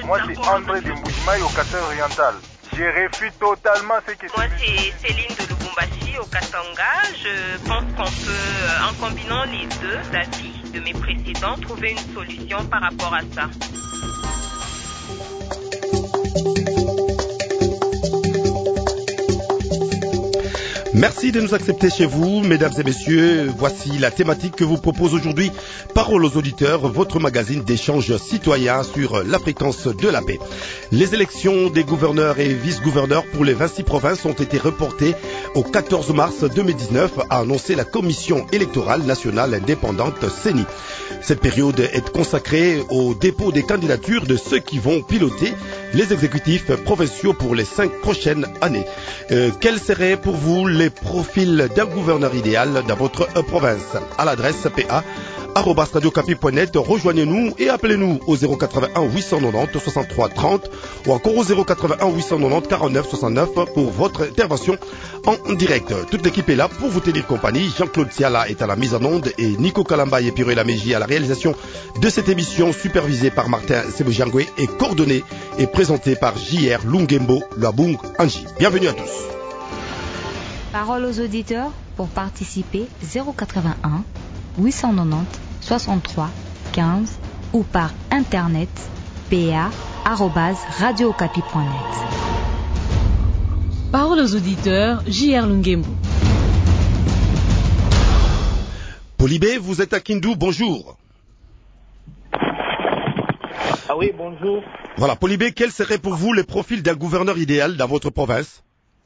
Moi, c'est André de Mbujimaï au Katanga oriental. Je réfute totalement ce que Moi, c'est Céline de Lubumbashi au Katanga. Je pense qu'on peut, en combinant les deux avis de mes précédents, trouver une solution par rapport à ça. Merci de nous accepter chez vous, mesdames et messieurs. Voici la thématique que vous propose aujourd'hui Parole aux auditeurs, votre magazine d'échange citoyen sur la fréquence de la paix. Les élections des gouverneurs et vice-gouverneurs pour les 26 provinces ont été reportées au 14 mars 2019, a annoncé la Commission électorale nationale indépendante CENI. Cette période est consacrée au dépôt des candidatures de ceux qui vont piloter les exécutifs provinciaux pour les 5 prochaines années. Quels seraient pour vous les profils d'un gouverneur idéal dans votre province? À l'adresse pa@radiocapi.net, rejoignez-nous et appelez-nous au 081 890 63 30 ou encore au 081 890 49 69 pour votre intervention en direct. Toute l'équipe est là pour vous tenir compagnie. Jean-Claude Siala est à la mise en onde et Nico Kalamba et Piro Laméji à la réalisation de cette émission supervisée par Martin Sebojangwe et coordonnée et présentée par J.R. Lungembo Luabung Anji. Bienvenue à tous. Parole aux auditeurs pour participer 081 890 63 15 ou par internet pa@radiocapi.net. Parole aux auditeurs, J.R. Lungembo. Polybé, vous êtes à Kindu, bonjour. Ah oui, bonjour. Voilà, Polybé, quels seraient pour vous les profils d'un gouverneur idéal dans votre province?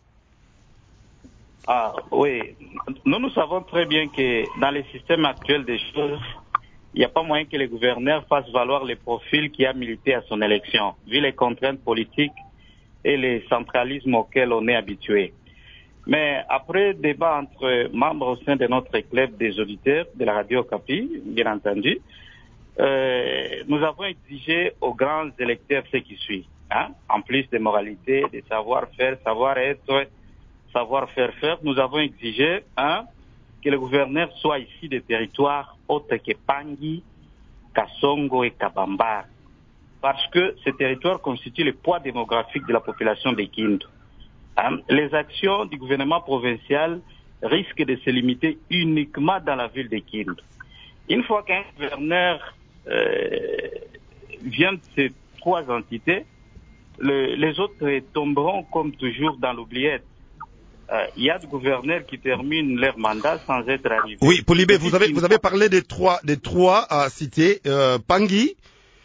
Ah oui, nous savons très bien que dans le système actuel des choses, il n'y a pas moyen que les gouverneurs fassent valoir les profils qui a milité à son élection, vu les contraintes politiques et les centralismes auxquels on est habitué. Mais après débat entre membres au sein de notre club des auditeurs de la radio Capi, bien entendu, nous avons exigé aux grands électeurs ce qui suit, en plus de moralité, de savoir-faire, savoir-être, savoir-faire, nous avons exigé que le gouverneur soit ici des territoires autres que Pangui, Kasongo et Kabambar, parce que ces territoires constituent le poids démographique de la population de Kindu. Les actions du gouvernement provincial risquent de se limiter uniquement dans la ville de Kindu. Une fois qu'un gouverneur vient de ces 3 entités, les autres tomberont comme toujours dans l'oubliette. Il y a des gouverneurs qui terminent leur mandat sans être arrivés. Oui, Polybé, vous avez parlé des trois cités, Pangui.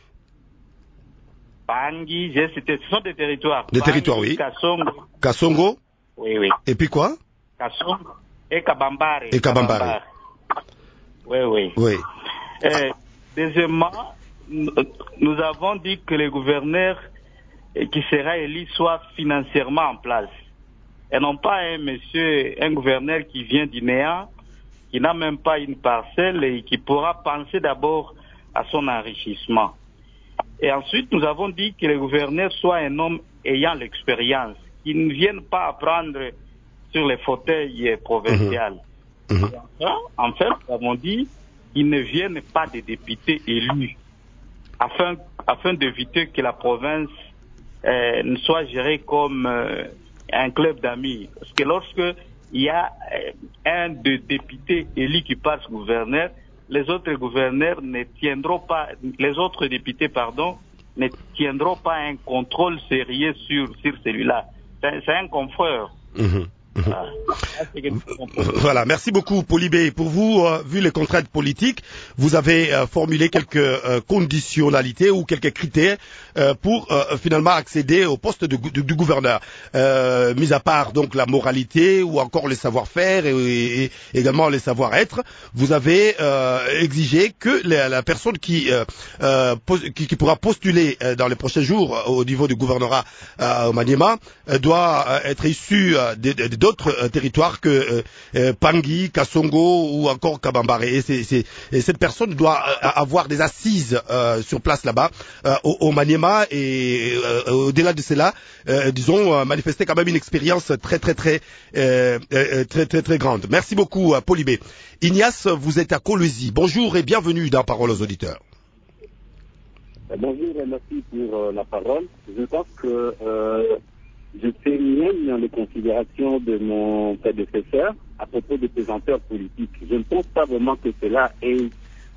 Pangui, j'ai cité, ce sont des territoires. Des Pangui, territoires, oui. Kasongo. Kasongo. Oui. Et puis quoi? Kasongo et Kabambare. Et Kabambare. Oui. Deuxièmement, nous avons dit que les gouverneurs qui sera élu soient financièrement en place. Et non pas un gouverneur qui vient du néant, qui n'a même pas une parcelle et qui pourra penser d'abord à son enrichissement. Et ensuite, nous avons dit que le gouverneur soit un homme ayant l'expérience, qui ne vienne pas apprendre sur les fauteuils provinciaux. En fait, nous avons dit qu'ils ne viennent pas des députés élus, afin d'éviter que la province ne soit gérée comme un club d'amis. Parce que lorsque il y a un de députés élu qui passe gouverneur, les autres députés, ne tiendront pas un contrôle sérieux sur celui-là. C'est un confort. Voilà, merci beaucoup Polybé. Pour vous, vu les contraintes politiques, vous avez formulé quelques conditionnalités ou quelques critères pour finalement accéder au poste du gouverneur. Mis à part donc la moralité ou encore le savoir-faire et également le savoir-être, vous avez exigé que la personne qui pourra postuler dans les prochains jours au niveau du gouvernorat au Maniema doit être issue d'autres territoires que Pangui, Kasongo ou encore Kabambare. Et cette personne doit avoir des assises sur place là-bas au Maniema et au-delà de cela, disons manifester quand même une expérience très grande. Merci beaucoup Polybé. Ignace, vous êtes à Kolwezi. Bonjour et bienvenue dans Parole aux auditeurs. Bonjour et merci pour la parole. Je pense que je fais mienne les considérations de mon prédécesseur à propos des pesanteurs politiques. Je ne pense pas vraiment que cela ait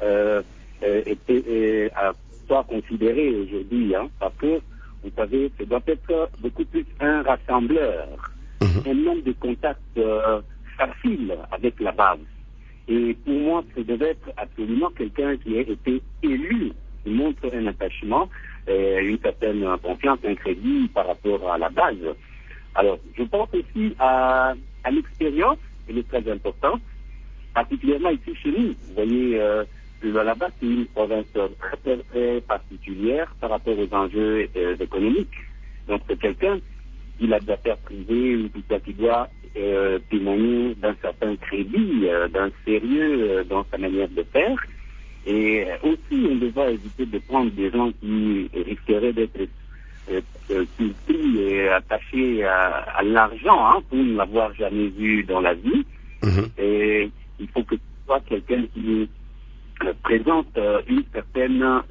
été soit considéré aujourd'hui, parce que, vous savez, ça doit être beaucoup plus un rassembleur, un homme de contact facile avec la base. Et pour moi, ce devait être absolument quelqu'un qui a été élu, qui montre un attachement, une certaine confiance, un crédit par rapport à la base. Alors, je pense aussi à l'expérience, elle est très importante, particulièrement ici chez nous. Vous voyez, là-bas, c'est une province très, très particulière par rapport aux enjeux économiques. Donc, c'est quelqu'un qui a des affaires privées ou tout ça qui doit témoigner d'un certain crédit, d'un sérieux dans sa manière de faire. Et aussi, on devra éviter de prendre des gens qui risqueraient d'être surpris et attachés à l'argent, pour ne l'avoir jamais vu dans la vie. Et il faut que ce soit quelqu'un qui présente une certaine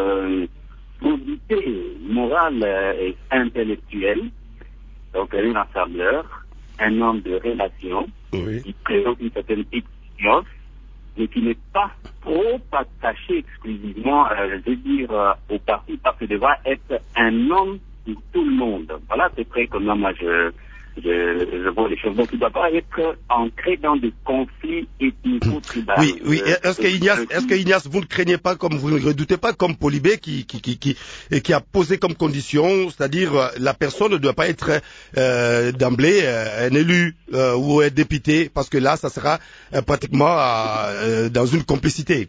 probité morale et intellectuelle. Donc, un rassembleur, un homme de relation, qui présente une certaine expérience, mais qui n'est pas trop attaché exclusivement, au parti, parce que devra être un homme pour tout le monde. Voilà, c'est près comme moi, je vois les choses. Donc, il ne doit pas être ancré dans des conflits ethnico-tribaux. Oui. Est-ce que Ignace, vous ne craignez pas, comme vous ne redoutez pas, comme Polybé, qui a posé comme condition, c'est-à-dire la personne ne doit pas être d'emblée un élu ou un député, parce que là, ça sera pratiquement dans une complicité.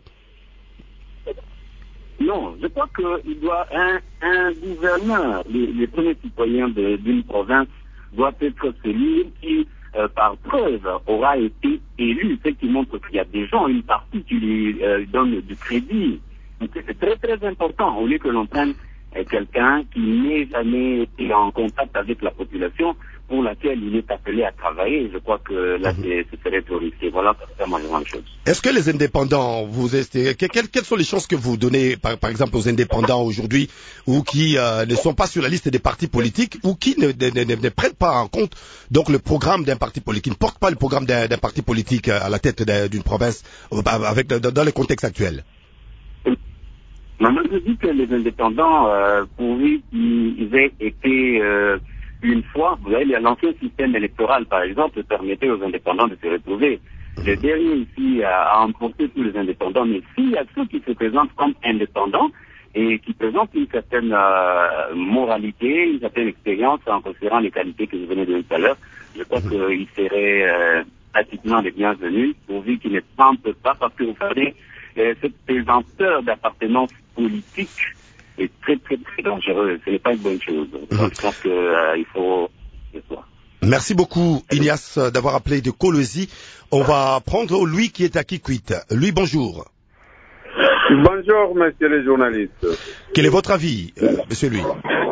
Non, je crois qu'il doit un gouverneur, les premiers citoyens d'une province doit être celui qui, par preuve, aura été élu. C'est qui montre qu'il y a des gens, une partie qui lui donne du crédit. Donc c'est très très important, au lieu que l'on prenne quelqu'un qui n'ait jamais été en contact avec la population pour laquelle il est appelé à travailler. Je crois que là, ce serait trop risqué. Voilà, c'est vraiment une grande chose. Est-ce que les indépendants, quelles sont les chances que vous donnez, par exemple, aux indépendants aujourd'hui, ou qui ne sont pas sur la liste des partis politiques, ou qui ne prennent pas en compte donc le programme d'un parti politique, qui ne portent pas le programme d'un parti politique à la tête d'une province, dans le contexte actuel? Moi, je dis que les indépendants, pourvu qu'ils aient été une fois, vous voyez, l'ancien système électoral, par exemple, permettait aux indépendants de se retrouver. Le dernier ici a emporté tous les indépendants, mais s'il y a ceux qui se présentent comme indépendants et qui présentent une certaine moralité, une certaine expérience en considérant les qualités que je venais de dire tout à l'heure, je crois qu'ils seraient pratiquement les bienvenus, pourvu qu'ils ne tentent pas, parce que vous savez, cette présenteur d'appartenance politique est très très très dangereux. Ce n'est pas une bonne chose. Donc, je pense qu'il faut le voir. Merci beaucoup, Ignace, d'avoir appelé de Colosie. On va prendre Louis qui est à Kikwit. Louis, bonjour. Bonjour, monsieur le journaliste. Quel est votre avis, monsieur Louis?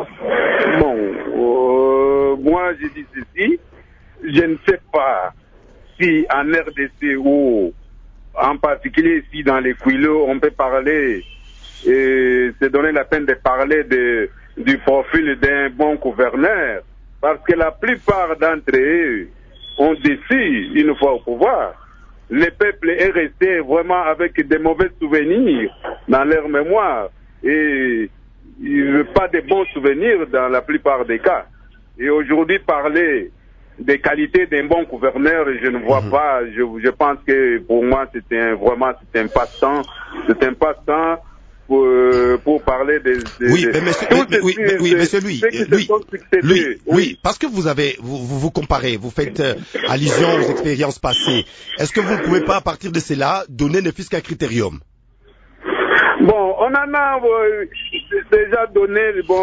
Bon, moi, je dis ceci. Je ne sais pas si en RDC ou en particulier ici dans les Kouilo, on peut parler et se donner la peine de parler du profil d'un bon gouverneur, parce que la plupart d'entre eux ont déçu une fois au pouvoir. Le peuple est resté vraiment avec des mauvais souvenirs dans leur mémoire et pas de bons souvenirs dans la plupart des cas. Et aujourd'hui, parler des qualités d'un bon gouverneur, je ne vois pas. Je pense que pour moi, c'est un passe-temps. C'est un passe-temps pour parler des oui, mais monsieur Louis, parce que vous comparez, vous faites allusion aux expériences passées. Est-ce que vous ne pouvez pas, à partir de cela, donner ne fût-ce qu'un critérium? Bon, on en a déjà donné,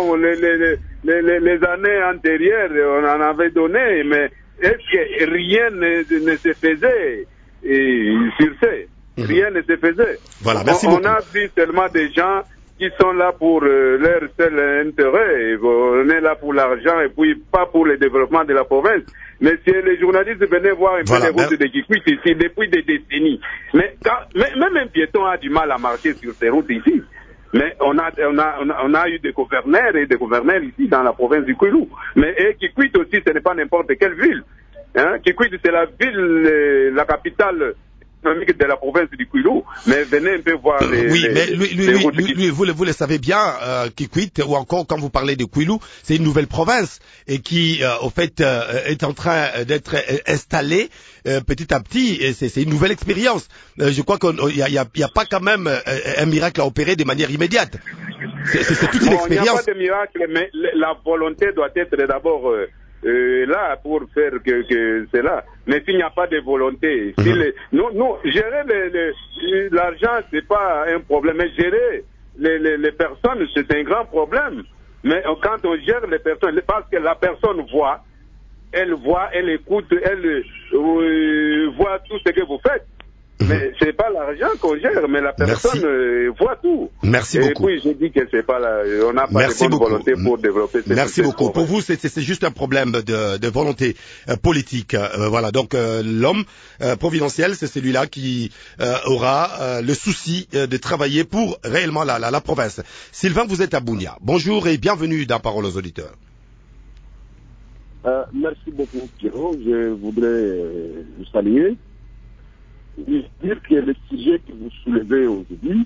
les années antérieures, on en avait donné, mais est-ce que rien ne se faisait sur ce? Rien ne se faisait. Voilà, merci beaucoup. On a vu seulement des gens qui sont là pour leur seul intérêt. On est là pour l'argent et puis pas pour le développement de la province. Mais si les journalistes venaient voir un peu les routes de Kikwit ici depuis des décennies. Mais même un piéton a du mal à marcher sur ces routes ici. Mais on a eu des gouverneurs et des gouverneurs ici dans la province du Kwilu. Mais Kikwit aussi, ce n'est pas n'importe quelle ville. Hein? Kikwit, c'est la ville, la capitale économique de la province du Kwilu. Mais venez un peu voir lui, vous le savez bien, Kikwit, ou encore quand vous parlez de Kwilu, c'est une nouvelle province et qui, au fait, est en train d'être installée petit à petit. Et c'est une nouvelle expérience. Je crois qu'il y a pas quand même un miracle à opérer de manière immédiate. C'est toute une expérience. Il n'y a pas de miracle, mais la volonté doit être d'abord là pour faire que c'est là. Mais s'il n'y a pas de volonté, nous gérer l'argent c'est pas un problème, mais gérer les personnes c'est un grand problème. Mais quand on gère les personnes, parce que la personne voit, elle écoute, elle voit tout ce que vous faites. Mais c'est pas l'argent qu'on gère, mais la personne voit tout. Merci beaucoup. Et puis j'ai dit que c'est pas on n'a pas de bonne volonté pour développer cette Merci beaucoup. Pour vous, c'est juste un problème de volonté politique. Voilà. Donc l'homme providentiel, c'est celui-là qui aura le souci de travailler pour réellement la province. Sylvain, vous êtes à Bunia. Bonjour et bienvenue dans Parole aux auditeurs. Merci beaucoup, Pierrot. Je voudrais vous saluer. Dire que le sujet que vous soulevez aujourd'hui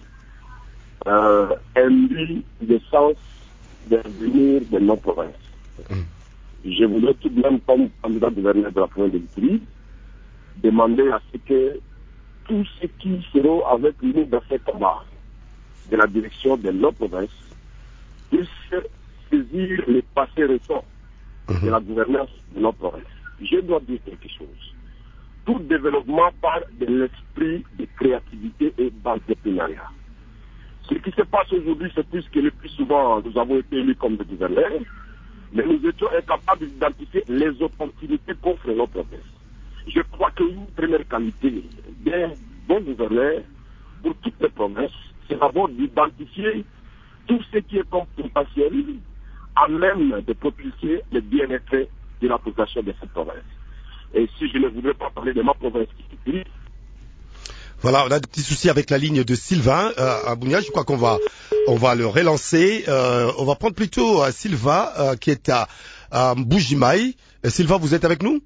induit le sens de l'avenir de nos provinces. Je voudrais tout de même, comme candidat gouverneur de la province de l'Itourie, demander à ce que tous ceux qui seront avec nous dans ce combat de la direction de nos provinces puissent saisir les passés récents de la gouvernance de nos provinces. Je dois dire quelque chose. Tout développement part de l'esprit de créativité et d'entrepreneuriat. Ce qui se passe aujourd'hui, c'est plus que le plus souvent, nous avons été élus comme des gouverneurs, mais nous étions incapables d'identifier les opportunités qu'offrent nos provinces. Je crois qu'une première qualité d'un bon gouverneur pour toutes les provinces, c'est d'abord d'identifier tout ce qui est comme potentiel à même de propulser le bien-être de la population de cette province. Et si je ne voudrais pas parler de ma province, voilà, on a des petits soucis avec la ligne de Sylvain à Bunia. Je crois qu'on va le relancer. On va prendre plutôt Sylvain qui est à Mbujimayi. Sylvain, vous êtes avec nous?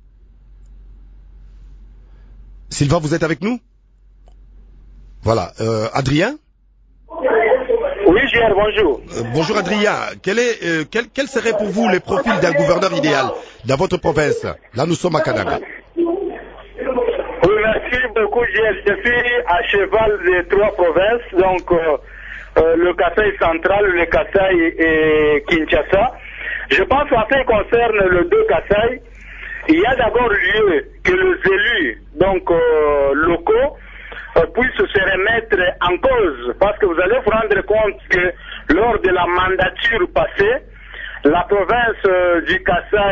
Sylvain, vous êtes avec nous? Voilà. Adrien? Oui, Gérard, bonjour. Bonjour Adrien. Quel serait pour vous le profil d'un gouverneur idéal dans votre province? Là, nous sommes à Kananga. Oui, merci beaucoup, Gérard. Je suis à cheval des trois provinces, donc le Kasaï central, le Kasaï et Kinshasa. Je pense qu'en ce qui concerne le deux Kasaï, il y a d'abord lieu que les élus, donc locaux, puissent se remettre en cause, parce que vous allez vous rendre compte que lors de la mandature passée, la province du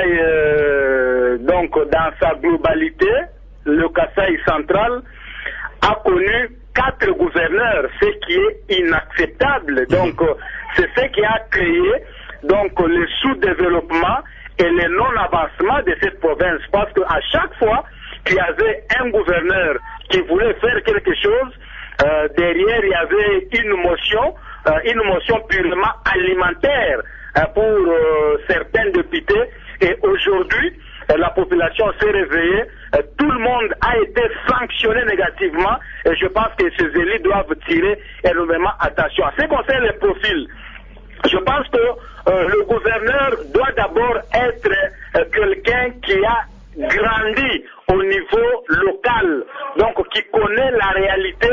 Kasaï, donc dans sa globalité, le Kasaï central, a connu 4 gouverneurs, ce qui est inacceptable. Donc c'est ce qui a créé donc le sous-développement et le non-avancement de cette province, parce qu'à chaque fois qu'il y avait un gouverneur qui voulait faire quelque chose, derrière il y avait une motion purement alimentaire pour certains députés. Et aujourd'hui, la population s'est réveillée, tout le monde a été sanctionné négativement, et je pense que ces élus doivent tirer énormément attention. En ce qui concerne les profils, je pense que le gouverneur doit d'abord être quelqu'un qui a grandi au niveau local, donc qui connaît la réalité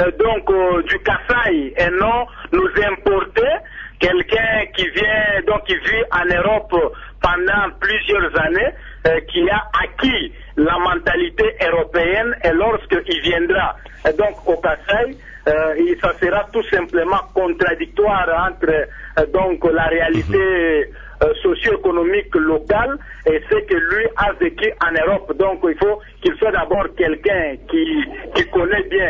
du Kasaï, et non nous importer quelqu'un qui vient, donc qui vit en Europe pendant plusieurs années, qui a acquis la mentalité européenne, et lorsqu'il viendra donc au Kasaï, ça sera tout simplement contradictoire entre donc la réalité socio-économique locale et ce que lui a vécu en Europe. Donc il faut qu'il soit d'abord quelqu'un qui connaît bien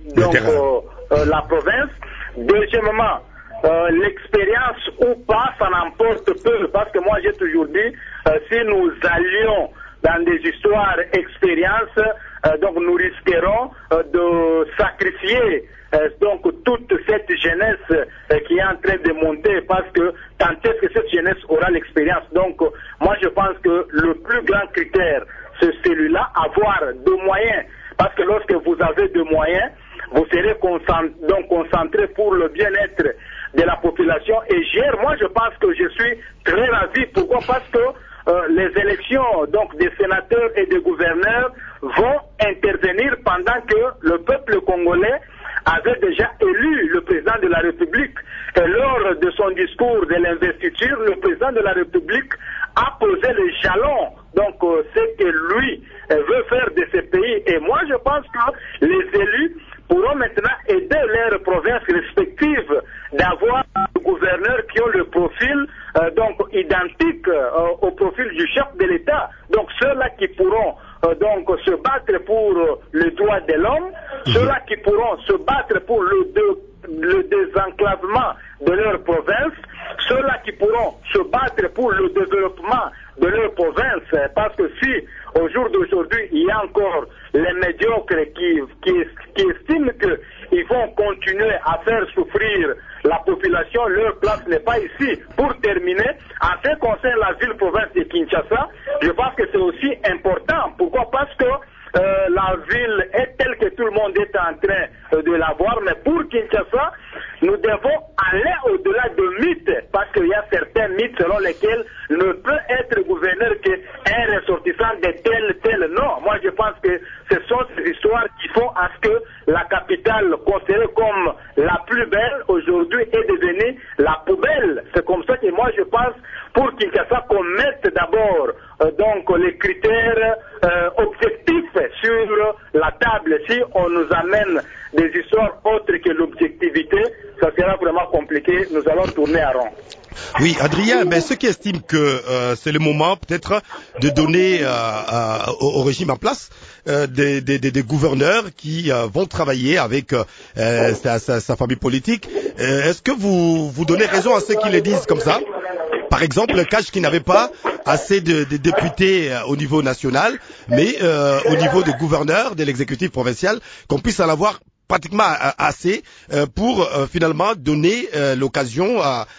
la province. Deuxièmement, l'expérience ou pas, ça n'emporte peu, parce que moi j'ai toujours dit, si nous allions dans des histoires, expériences, donc nous risquerons de sacrifier donc toute cette jeunesse qui est en train de monter, parce que tant est-ce que cette jeunesse aura l'expérience. Donc moi je pense que le plus grand critère, c'est celui-là, avoir de moyens, parce que lorsque vous avez de moyens, vous serez concentré pour le bien-être de la population. Et hier, moi je pense que je suis très ravi. Pourquoi? Parce que les élections donc des sénateurs et des gouverneurs vont intervenir pendant que le peuple congolais avait déjà élu le président de la République. Et lors de son discours de l'investiture, le président de la République a posé les jalons, donc ce que lui veut faire de ce pays. Et moi je pense que les élus pourront maintenant aider leurs provinces respectives d'avoir des gouverneurs qui ont le profil donc identique au profil du chef de l'État. Donc ceux-là qui pourront donc se battre pour le droit de l'homme, ceux-là qui pourront se battre pour le désenclavement de leur province, ceux-là qui pourront se battre pour le développement de leur province, parce que si au jour d'aujourd'hui il y a encore les médiocres qui estiment qu'ils vont continuer à faire souffrir la population, leur place n'est pas ici. Pour terminer, en ce qui concerne la ville-province de Kinshasa, je pense que c'est aussi important. Pourquoi? Parce que la ville est telle que tout le monde est en train de la voir, mais pour Kinshasa, nous devons aller au-delà de mythes, parce qu'il y a certains mythes selon lesquels ne peut être gouverneur qu'un ressortissant de tel. Non, moi je pense que ce sont ces histoires qui font à ce que la capitale, considérée comme la plus belle, aujourd'hui est devenue la poubelle. C'est comme ça que moi je pense, pour Kinshasa, qu'on mette d'abord donc les critères objectifs sur la table. Si on nous amène des histoires autres que l'objectivité, ça sera vraiment compliqué, nous allons tourner à rond. Oui, Adrien, mais ceux qui estiment que c'est le moment peut-être de donner au régime en place des gouverneurs qui vont travailler avec sa famille politique, est-ce que vous donnez raison à ceux qui le disent comme ça? Par exemple, Cash qui n'avait pas assez de députés au niveau national, mais au niveau des gouverneurs, de l'exécutif provincial, qu'on puisse en avoir pratiquement assez pour finalement donner l'occasion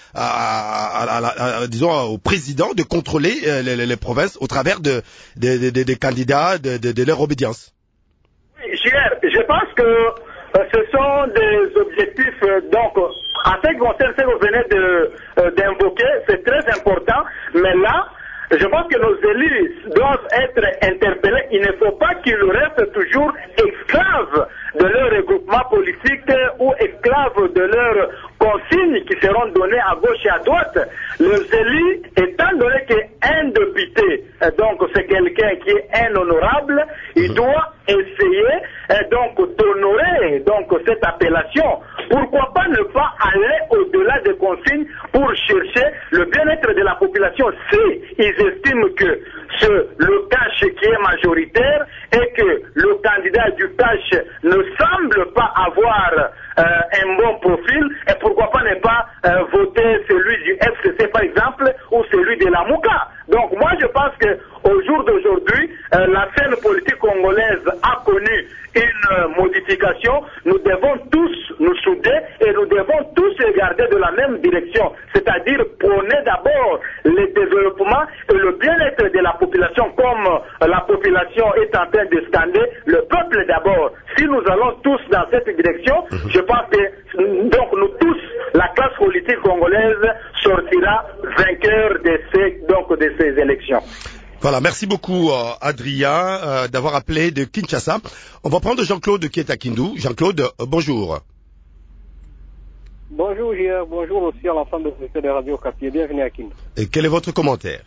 disons au président de contrôler les provinces au travers des candidats de leur obédience. Oui, je pense que ce sont des objectifs donc en ce qui concerne ce que vous venez d'invoquer, c'est très important, mais là je pense que nos élus doivent être interpellés. Il ne faut pas qu'ils restent toujours esclaves de leur regroupement politique ou esclaves de leurs consignes qui seront données à gauche et à droite. Les élus, étant donné qu'un député, donc c'est quelqu'un qui est un honorable, il doit essayer donc d'honorer donc cette appellation. Pourquoi pas ne pas aller au-delà des consignes pour chercher le bien-être de la population? Si ils estiment que c'est le cash qui est majoritaire et que le candidat du cash ne semble pas avoir un bon profil, et pourquoi pas ne pas voter celui du FCC par exemple ou celui de la Mouka. Donc moi je pense que au jour d'aujourd'hui, la scène politique congolaise a connu une modification. Nous devons tous nous souder et nous devons tous regarder de la même direction, c'est-à-dire prôner d'abord le développement et le bien-être de la population, comme la population est en train de scander le peuple d'abord. Si nous allons tous dans cette direction, je pense que donc nous tous, la classe politique congolaise sortira vainqueur de ces élections. Voilà, merci beaucoup Adrien d'avoir appelé de Kinshasa. On va prendre Jean-Claude qui est à Kindu. Jean-Claude, bonjour. Bonjour JR, bonjour aussi à l'ensemble de Radio Okapi, bienvenue à Kindu. Et quel est votre commentaire?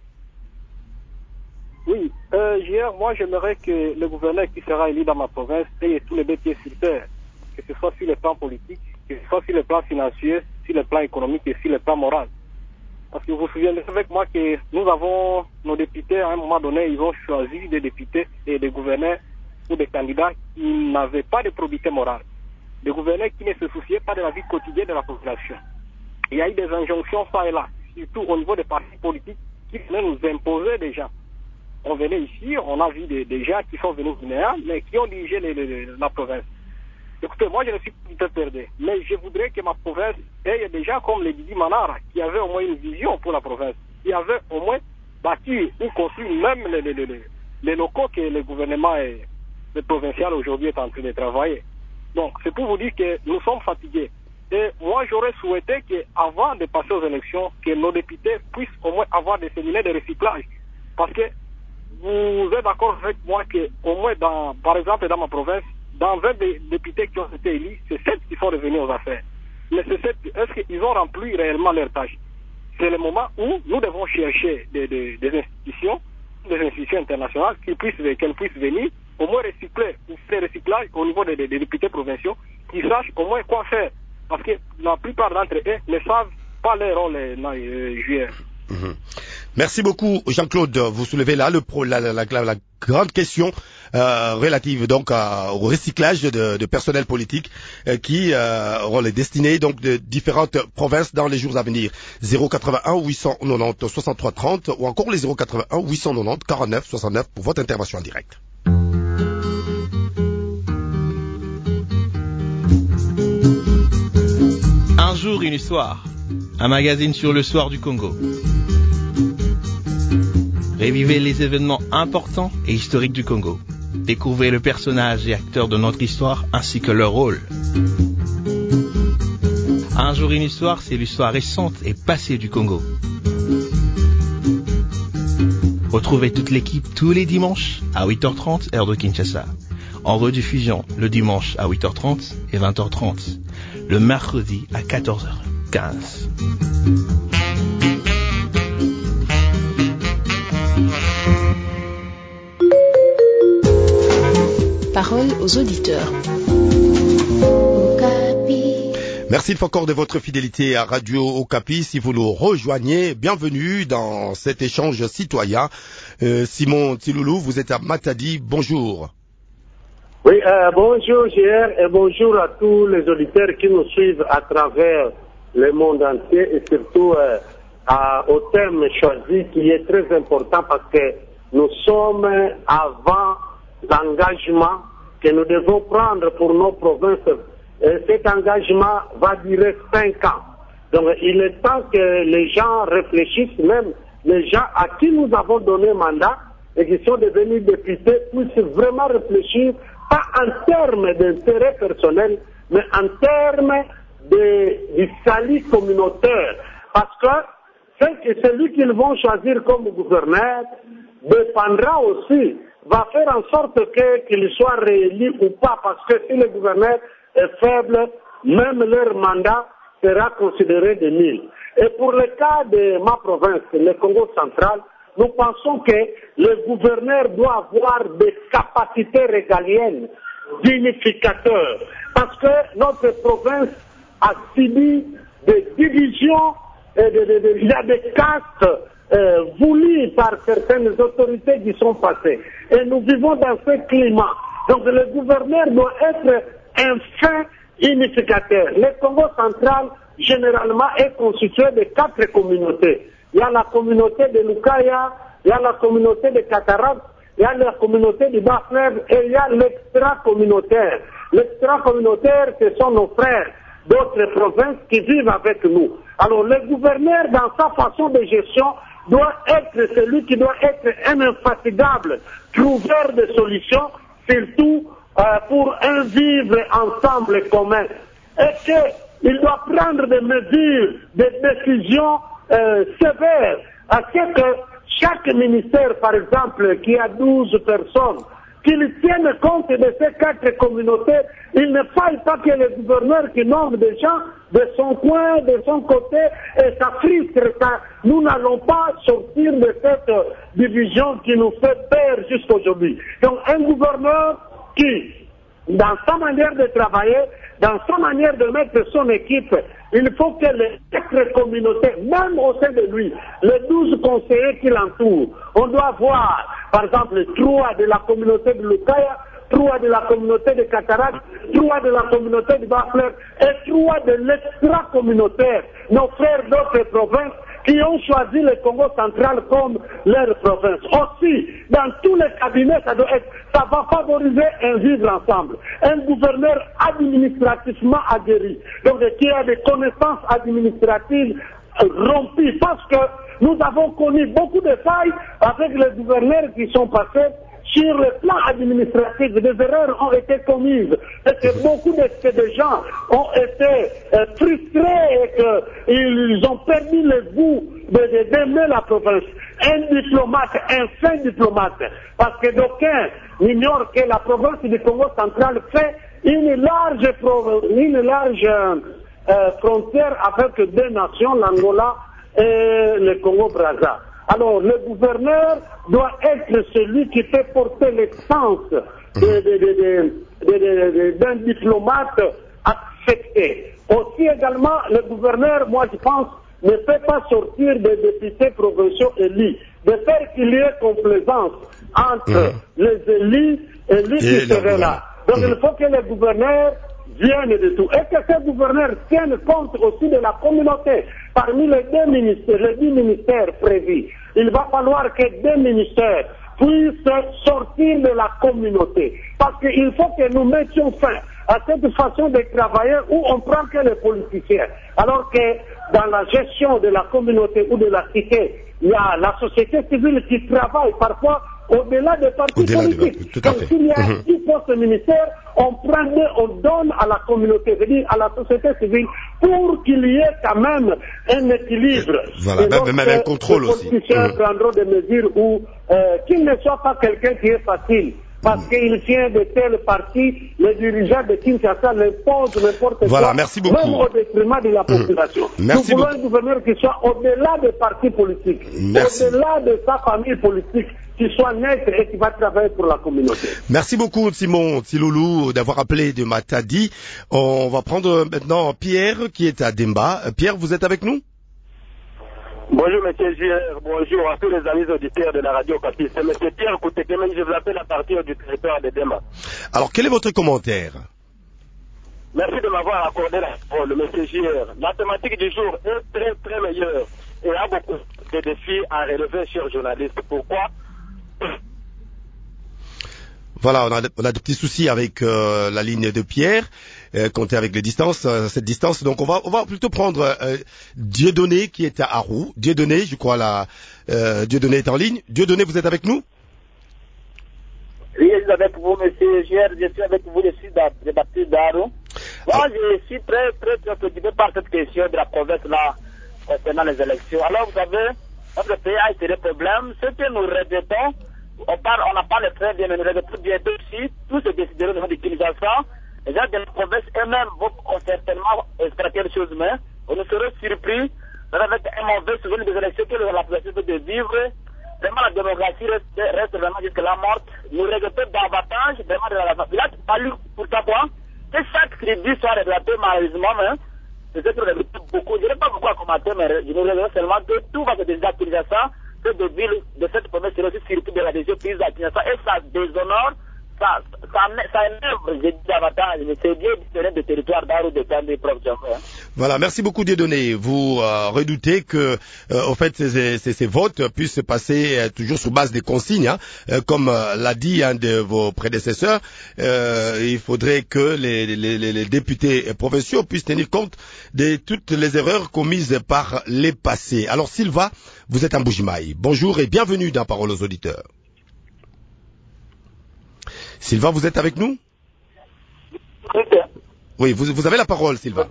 Oui, JR, moi j'aimerais que le gouverneur qui sera élu dans ma province ait tous les deux pieds sur terre, que ce soit sur le plan politique, que ce soit sur le plan financier, sur le plan économique et sur le plan moral. Parce que vous vous souvenez avec moi que nous avons nos députés, à un moment donné, ils ont choisi des députés et des gouverneurs ou des candidats qui n'avaient pas de probité morale. Des gouverneurs qui ne se souciaient pas de la vie quotidienne de la population. Il y a eu des injonctions ça et là, surtout au niveau des partis politiques qui venaient nous imposer déjà. on venait ici, on a vu des gens qui sont venus vulnérables, mais qui ont dirigé la province. Écoutez, moi je ne suis pas perdu, mais je voudrais que ma province ait des gens comme les Didi Manara, qui avaient au moins une vision pour la province, qui avaient au moins bâti ou construit même les locaux que le gouvernement provincial aujourd'hui est en train de travailler. Donc c'est pour vous dire que nous sommes fatigués. Et moi j'aurais souhaité qu'avant de passer aux élections, que nos députés puissent au moins avoir des séminaires de recyclage. Parce que vous êtes d'accord avec moi qu'au moins par exemple dans ma province, dans 20 députés qui ont été élus, c'est 7 qui sont revenus aux affaires. Mais ces 7, est-ce qu'ils ont rempli réellement leur tâche? C'est le moment où nous devons chercher des institutions internationales qu'elles puissent venir, au moins recycler, ou faire recyclage au niveau des députés provinciaux, qui sachent au moins quoi faire. Parce que la plupart d'entre eux ne savent pas leur rôle jouer. Merci beaucoup, Jean-Claude. Vous soulevez là la grande question relative donc au recyclage de personnel politique qui auront les destinées donc de différentes provinces dans les jours à venir. 081 890 63 30 ou encore les 081 890 49 69 pour votre intervention en direct. Un jour, une histoire. Un magazine sur le soir du Congo. Révivez les événements importants et historiques du Congo. Découvrez le personnage et acteur de notre histoire ainsi que leur rôle. Un jour, une histoire, c'est l'histoire récente et passée du Congo. Retrouvez toute l'équipe tous les dimanches à 8h30 heure de Kinshasa. En rediffusion le dimanche à 8h30 et 20h30. Le mercredi à 14h15. Parole aux auditeurs. Merci une fois encore de votre fidélité à Radio Okapi. Si vous nous rejoignez, bienvenue dans cet échange citoyen. Simon Tiloulou, vous êtes à Matadi. Bonjour. Oui, bonjour JR et bonjour à tous les auditeurs qui nous suivent à travers le monde entier et surtout au thème choisi qui est très important parce que nous sommes avant l'engagement que nous devons prendre pour nos provinces. Et cet engagement va durer 5 ans. Donc il est temps que les gens réfléchissent, même les gens à qui nous avons donné mandat et qui sont devenus députés puissent vraiment réfléchir, pas en termes d'intérêt personnel, mais en termes du salut communautaire. Parce que celui qu'ils vont choisir comme gouverneur dépendra aussi, va faire en sorte qu'il soit réélu ou pas, parce que si le gouverneur est faible, même leur mandat sera considéré de nul. Et pour le cas de ma province, le Congo central, nous pensons que le gouverneur doit avoir des capacités régaliennes d'unificateur, parce que notre province a subi des divisions, il y a des castes voulues par certaines autorités qui sont passées. Et nous vivons dans ce climat. Donc le gouverneur doit être un fin unificateur. Le Congo central, généralement, est constitué de 4 communautés. Il y a la communauté de Lukaya, il y a la communauté de Katarak, il y a la communauté du Bas-Fleuve et il y a l'extra-communautaire. L'extra-communautaire, ce sont nos frères d'autres provinces qui vivent avec nous. Alors le gouverneur, dans sa façon de gestion, doit être celui qui doit être un infatigable trouveur de solutions, surtout pour un vivre ensemble commun. Et qu'il doit prendre des mesures, des décisions sévères, à ce que chaque ministère, par exemple, qui a 12 personnes, qu'il tienne compte de ces 4 communautés. Il ne faille pas que le gouverneur qui nomme des gens de son coin, de son côté, et ça frustre. Nous n'allons pas sortir de cette division qui nous fait peur jusqu'aujourd'hui. Donc un gouverneur qui, dans sa manière de travailler, dans sa manière de mettre son équipe, il faut que les 4 communautés, même au sein de lui, les 12 conseillers qui l'entourent, on doit voir, par exemple, 3 de la communauté de Lukaya, 3 de la communauté de Katarak, 3 de la communauté de Bas-Fleuve et 3 de l'extra-communautaire, nos frères d'autres provinces qui ont choisi le Congo central comme leur province. Aussi, dans tous les cabinets, ça va favoriser un vivre ensemble. Un gouverneur administrativement aguerri, donc qui a des connaissances administratives rompues, parce que nous avons connu beaucoup de failles avec les gouverneurs qui sont passés. Sur le plan administratif, des erreurs ont été commises et que beaucoup de gens ont été frustrés et qu'ils ont perdu le goût d'aimer la province. Un diplomate, un fin diplomate, parce que d'aucuns ignorent que la province du Congo central fait une large frontière avec deux nations, l'Angola et le Congo-Brazza. Alors, le gouverneur doit être celui qui fait porter l'essence d'un diplomate accepté. Aussi également, le gouverneur, moi je pense, ne peut pas sortir des députés provinciaux élus, de faire qu'il y ait complaisance entre les élus et lui qui serait là. Donc il faut que les gouverneurs viennent de tout. Et que ces gouverneurs tiennent compte aussi de la communauté. Parmi les 10 ministères prévus, il va falloir que 2 ministères puissent sortir de la communauté. Parce qu'il faut que nous mettions fin à cette façon de travailler où on prend que les politiciens. Alors que dans la gestion de la communauté ou de la cité, il y a la société civile qui travaille parfois au-delà des partis politiques. Donc s'il y a 10 postes ministères, on donne à la communauté, c'est-à-dire à la société civile, pour qu'il y ait quand même un équilibre. Voilà, même un contrôle aussi. Les politiciens prendront des mesures où qu'il ne soit pas quelqu'un qui est facile. Parce qu'il vient de tel parti, les dirigeants de Kinshasa l'imposent n'importe quoi, merci beaucoup. Même au détriment de la population. Nous voulons un gouverneur qui soit au-delà des partis politiques, au-delà de sa famille politique, qui soit net et qui va travailler pour la communauté. Merci beaucoup Simon Tiloulou d'avoir appelé de Matadi. On va prendre maintenant Pierre qui est à Demba. Pierre, vous êtes avec nous? Bonjour M. JR, bonjour à tous les amis auditeurs de la radio Capi. C'est M. Pierre Koutekeme, je vous appelle à partir du territoire de Demba. Alors quel est votre commentaire? Merci de m'avoir accordé la parole, M. JR. La thématique du jour est très très meilleure et a beaucoup de défis à relever, chers journalistes. Pourquoi? Voilà, on a de petits soucis avec la ligne de Pierre, compter avec les distances, cette distance. Donc on va plutôt prendre Dieudonné qui est à Arou. Dieudonné, je crois Dieudonné est en ligne. Dieudonné, vous êtes avec nous? Oui, je suis avec vous, monsieur Gère, je suis avec vous, je suis de Baptiste d'Arou. Moi, je suis très préoccupé par cette question de la province là, concernant les élections. Alors, vous savez, notre pays a été des problèmes. Ce que nous regrettons, on en parle très bien, mais nous regrettons bientôt aussi, tout se décideront au niveau de Kinshasa. Les gens de la province eux-mêmes vont certainement extraquer les choses, mais on ne serait surpris avec un mauvais souvenir des élections que la population peut de vivre. Vraiment, la démocratie reste vraiment jusqu'à la mort. Nous regrettons davantage, vraiment, de la il a fallu, pourtant quoi, que chaque tribu soit regrettée, malheureusement, mais peut-être que nous regrettons beaucoup. Je n'ai pas beaucoup à commenter, mais je nous regrette seulement que tout va se désactiver ça. Que de villes de cette province seraient aussi surtout de la région prise à Kinshasa, et ça déshonore, ça énerve, je dis davantage, mais c'est bien différent de territoire d'Arou de Kandé, prof. Voilà, merci beaucoup Dieudonné. Vous redoutez que, au fait, ces votes puissent se passer toujours sur base des consignes, hein, comme l'a dit un de vos prédécesseurs. Il faudrait que les députés provinciaux puissent tenir compte de toutes les erreurs commises par les passés. Alors Sylva, vous êtes en Bujimaï. Bonjour et bienvenue dans Parole aux auditeurs. Sylvain, vous êtes avec nous? Oui, vous avez la parole, Sylvain.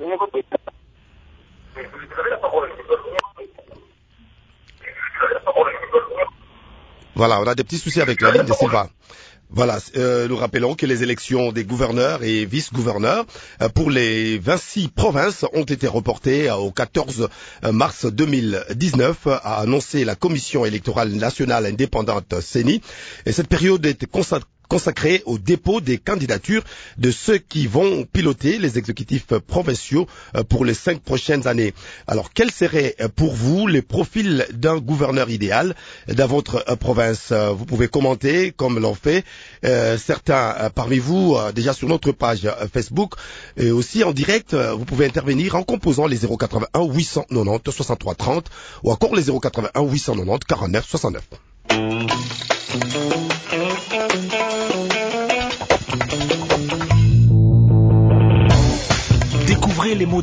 Voilà, on a des petits soucis avec la ligne de Sylvain. Voilà, nous rappelons que les élections des gouverneurs et vice-gouverneurs pour les 26 provinces ont été reportées au 14 mars 2019, a annoncé la Commission électorale nationale indépendante CENI. Et cette période était consacré au dépôt des candidatures de ceux qui vont piloter les exécutifs provinciaux pour les 5 prochaines années. Alors, quels seraient pour vous les profils d'un gouverneur idéal dans votre province? Vous pouvez commenter, comme l'ont fait certains parmi vous déjà sur notre page Facebook, et aussi en direct. Vous pouvez intervenir en composant les 081 890 63 30 ou encore les 081 890 49 69.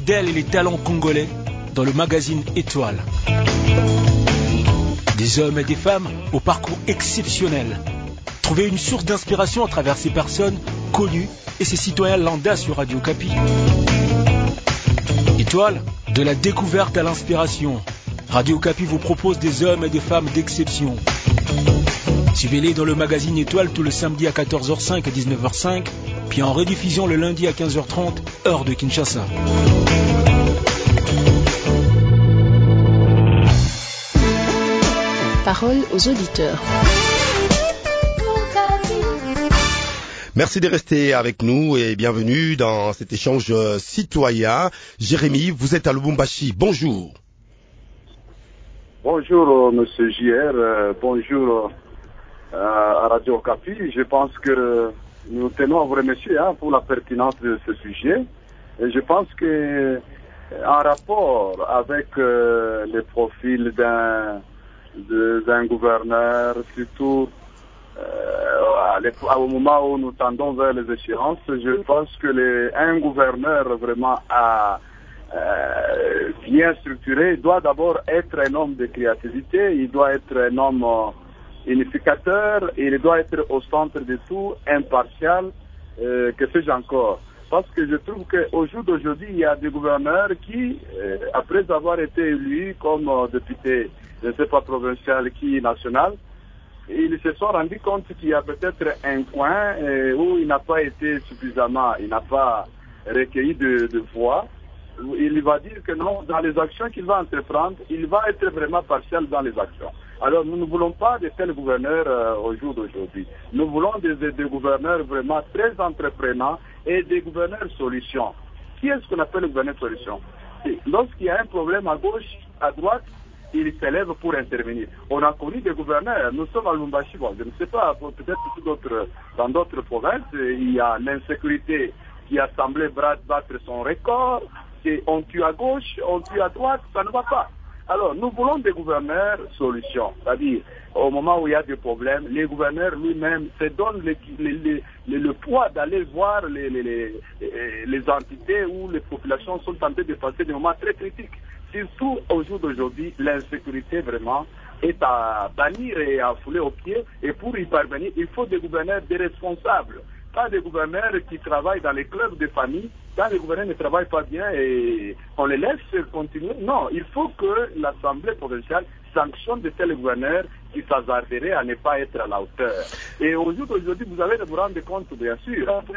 modèles et les talents congolais dans le magazine Étoile. Des hommes et des femmes au parcours exceptionnel. Trouvez une source d'inspiration à travers ces personnes connues et ces citoyens lambda sur Radio Okapi. Étoile, de la découverte à l'inspiration. Radio Okapi vous propose des hommes et des femmes d'exception. Suivez-les dans le magazine Étoile tout le samedi à 14h05 et 19h05, puis en rediffusion le lundi à 15h30, heure de Kinshasa. Parole aux auditeurs. Merci de rester avec nous et bienvenue dans cet échange citoyen. Jérémy, vous êtes à Lubumbashi. Bonjour. Bonjour, monsieur JR. Bonjour à Radio Okapi. Je pense que nous tenons à vous remercier pour la pertinence de ce sujet. Et je pense que en rapport avec le profil d'un gouverneur, surtout au moment où nous tendons vers les échéances, je pense que un gouverneur vraiment bien structuré doit d'abord être un homme de créativité, il doit être un homme unificateur, et il doit être au centre de tout, impartial, que sais-je encore. Parce que je trouve qu'au jour d'aujourd'hui, il y a des gouverneurs qui, après avoir été élus comme député, je ne sais pas provincial, qui national, ils se sont rendus compte qu'il y a peut-être un coin où il n'a pas été suffisamment, il n'a pas recueilli de voix. Il va dire que non, dans les actions qu'il va entreprendre, il va être vraiment partial dans les actions. Alors nous ne voulons pas de tels gouverneurs au jour d'aujourd'hui. Nous voulons des gouverneurs vraiment très entreprenants et des gouverneurs solutions. Qui est-ce qu'on appelle le gouverneur solution? Lorsqu'il y a un problème à gauche, à droite, il s'élève pour intervenir. On a connu des gouverneurs. Nous sommes à Lubumbashi. Bon, je ne sais pas, peut-être dans d'autres provinces, il y a l'insécurité qui a semblé battre son record. Et on tue à gauche, on tue à droite, ça ne va pas. Alors, nous voulons des gouverneurs solutions. C'est-à-dire, au moment où il y a des problèmes, les gouverneurs lui-même se donnent le poids d'aller voir les entités où les populations sont tentées de passer des moments très critiques. Surtout au jour d'aujourd'hui, l'insécurité vraiment est à bannir et à fouler aux pieds. Et pour y parvenir, il faut des gouverneurs, des responsables. Pas des gouverneurs qui travaillent dans les clubs de famille. Quand les gouverneurs ne travaillent pas bien et on les laisse continuer. Non, il faut que l'Assemblée provinciale sanctionne de tels gouverneurs qui s'hasarderaient à ne pas être à la hauteur. Et au jour d'aujourd'hui, vous allez vous rendre compte, bien sûr, après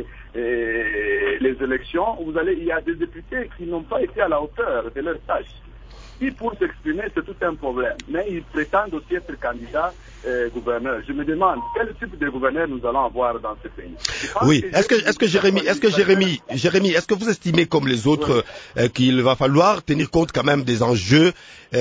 les élections, il y a des députés qui n'ont pas été à la hauteur de leur tâche. Si pour s'exprimer, c'est tout un problème. Mais ils prétendent aussi être candidats gouverneurs. Je me demande quel type de gouverneur nous allons avoir dans ce pays. Oui. Est-ce que Jérémy, est-ce que vous estimez comme les autres qu'il va falloir tenir compte quand même des enjeux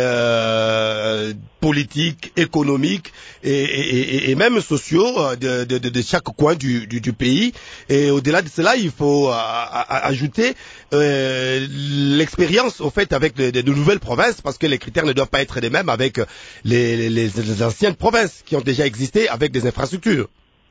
politiques, économiques et même sociaux de chaque coin du pays. Et au-delà de cela, il faut ajouter l'expérience au fait avec de nouvelles provinces, parce que les critères ne doivent pas être les mêmes avec les anciennes provinces qui ont déjà existé avec des infrastructures.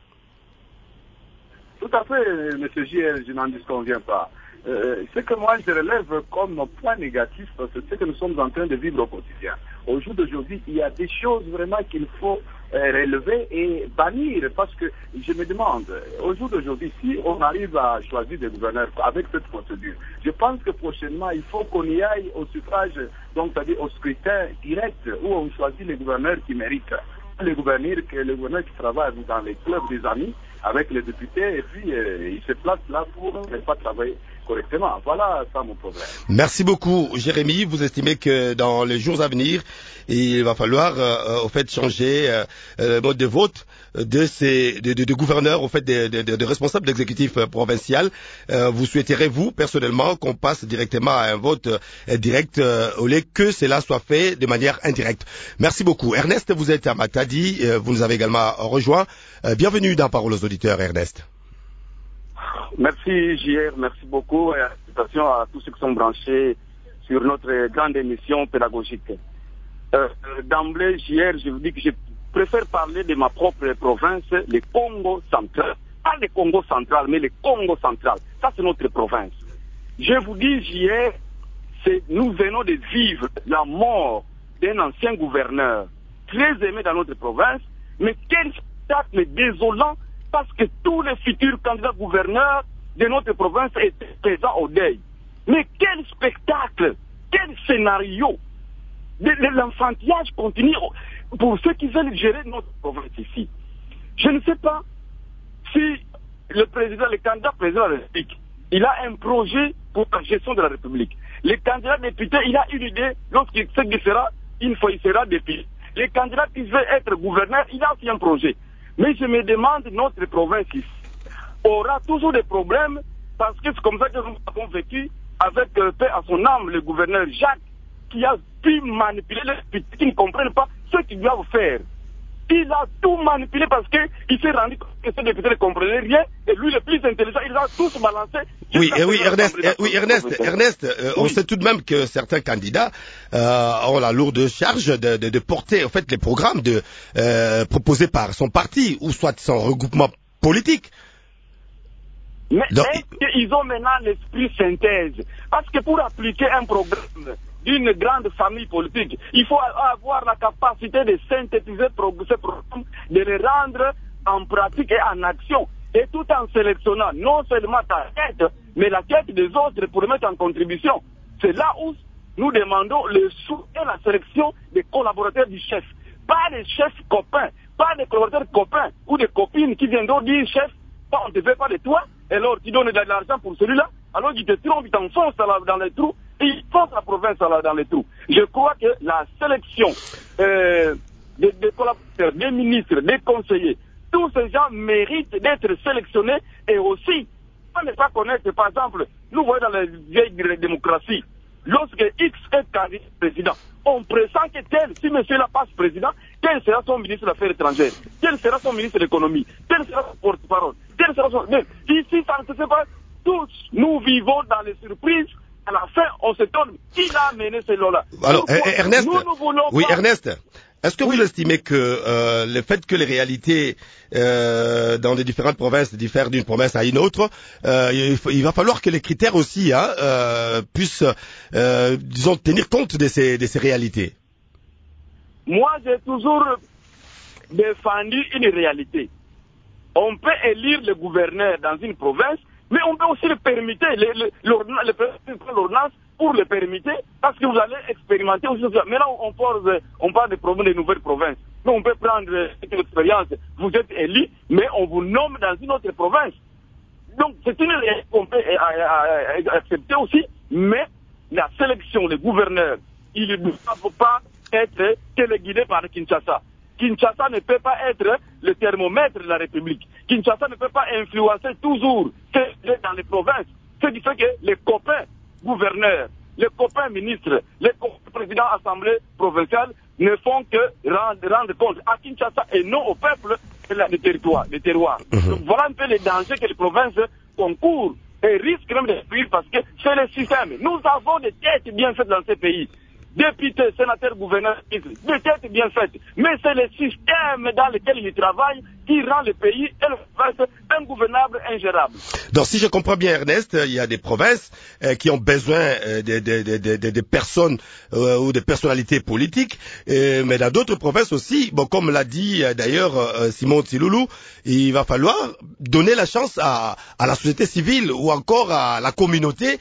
Tout à fait, M. JL, je n'en disconviens pas. Ce que moi je relève comme point négatif, c'est ce que nous sommes en train de vivre au quotidien. Au jour d'aujourd'hui, il y a des choses vraiment qu'il faut relever et bannir, parce que je me demande, au jour d'aujourd'hui, si on arrive à choisir des gouverneurs avec cette procédure, je pense que prochainement, il faut qu'on y aille au suffrage, donc c'est-à-dire au scrutin direct, où on choisit les gouverneurs qui méritent. Les gouverneurs qui travaillent dans les clubs des amis avec les députés, et puis ils se placent là pour ne pas travailler correctement. Voilà ça mon problème. Merci beaucoup, Jérémy. Vous estimez que dans les jours à venir, il va falloir au fait changer le mode de vote de gouverneurs, au fait de responsables d'exécutif provincial. Vous souhaiterez, vous, personnellement, qu'on passe directement à un vote direct au lieu que cela soit fait de manière indirecte. Merci beaucoup. Ernest, vous êtes à Matadi, vous nous avez également rejoint. Bienvenue dans Parole aux auditeurs, Ernest. Merci JR, merci beaucoup et félicitations à tous ceux qui sont branchés sur notre grande émission pédagogique. D'emblée, JR, je vous dis que je préfère parler de ma propre province, le Congo central. Pas le Congo central, mais le Congo central. Ça, c'est notre province. Je vous dis, hier, nous venons de vivre la mort d'un ancien gouverneur, très aimé dans notre province, mais quel spectacle désolant, parce que tous les futurs candidats gouverneurs de notre province étaient présents au deuil. Mais quel spectacle, quel scénario. L'enfantillage continue pour ceux qui veulent gérer notre province ici. Je ne sais pas si le candidat président de la République, il a un projet pour la gestion de la République. Le candidat député, il a une idée, lorsqu'il sait qu'il sera, une fois il sera député. Le candidat qui veut être gouverneur, il a aussi un projet. Mais je me demande, notre province ici aura toujours des problèmes, parce que c'est comme ça que nous avons vécu avec paix à son âme, le gouverneur Jacques, qui a pu manipuler les députés qui ne comprennent pas ce qu'ils doivent faire. Il a tout manipulé parce qu'il s'est rendu compte que ces députés ne comprenaient rien, et lui, le plus intelligent, il a tous balancé. Oui, Ernest, on sait tout de même que certains candidats ont la lourde charge de porter, en fait, les programmes proposés par son parti, ou soit son regroupement politique. Mais ils ont maintenant l'esprit synthèse. Parce que pour appliquer un programme d'une grande famille politique, il faut avoir la capacité de synthétiser ces programmes, de les rendre en pratique et en action. Et tout en sélectionnant non seulement ta tête, mais la tête des autres pour les mettre en contribution. C'est là où nous demandons le soutien et la sélection des collaborateurs du chef. Pas des chefs copains, pas des collaborateurs copains ou des copines qui viendront dire chef, on ne te veut pas de toi, et alors tu donnes de l'argent pour celui-là, alors il te trompe, il t'enfonce dans les trous, et il fonce la province dans les trous. Je crois que la sélection des collaborateurs, des ministres, des conseillers, tous ces gens méritent d'être sélectionnés, et aussi, on ne pas connaître, par exemple, nous voyons dans les vieilles démocraties, lorsque X est candidat président, on pressent que tel, si monsieur-là passe président, quel sera son ministre des Affaires étrangères, quel sera son ministre de l'économie, quel sera son porte-parole, quel sera son... Mais ici, ça ne se fait pas. Tous, nous vivons dans les surprises. À la fin, on se tourne. Qui a mené ces lots-là? Alors, Ernest, Ernest, est-ce que vous estimez que le fait que les réalités dans les différentes provinces diffèrent d'une province à une autre, il va falloir que les critères aussi puissent, disons, tenir compte de ces réalités? Moi, j'ai toujours défendu une réalité. On peut élire le gouverneur dans une province, mais on peut aussi le permettre, l'ordonnance pour le permettre, parce que vous allez expérimenter aussi. Maintenant, on parle des problèmes des nouvelles provinces. Mais on peut prendre une expérience. Vous êtes élu, mais on vous nomme dans une autre province. Donc, c'est une réalité qu'on peut accepter aussi, mais la sélection des gouverneurs, il ne doit pas être téléguidé par Kinshasa. Kinshasa ne peut pas être le thermomètre de la République. Kinshasa ne peut pas influencer toujours ce qui est dans les provinces. Ce qui fait que les copains gouverneurs, les copains ministres, les copains présidents assemblée provinciale ne font que rendre compte à Kinshasa et non au peuple des territoires. Donc voilà un peu les dangers que les provinces concourent et risquent même de fuir parce que c'est le système. Nous avons des têtes bien faites dans ces pays. Députés, sénateurs, gouverneurs, des têtes bien faites. Mais c'est le système dans lequel ils travaillent qui rend le pays et le province ingouvernable, ingérable. Donc si je comprends bien Ernest, il y a des provinces qui ont besoin de personnes ou de personnalités politiques, mais dans d'autres provinces aussi, bon, comme l'a dit d'ailleurs Simon Tsiloulou, il va falloir donner la chance à la société civile ou encore à la communauté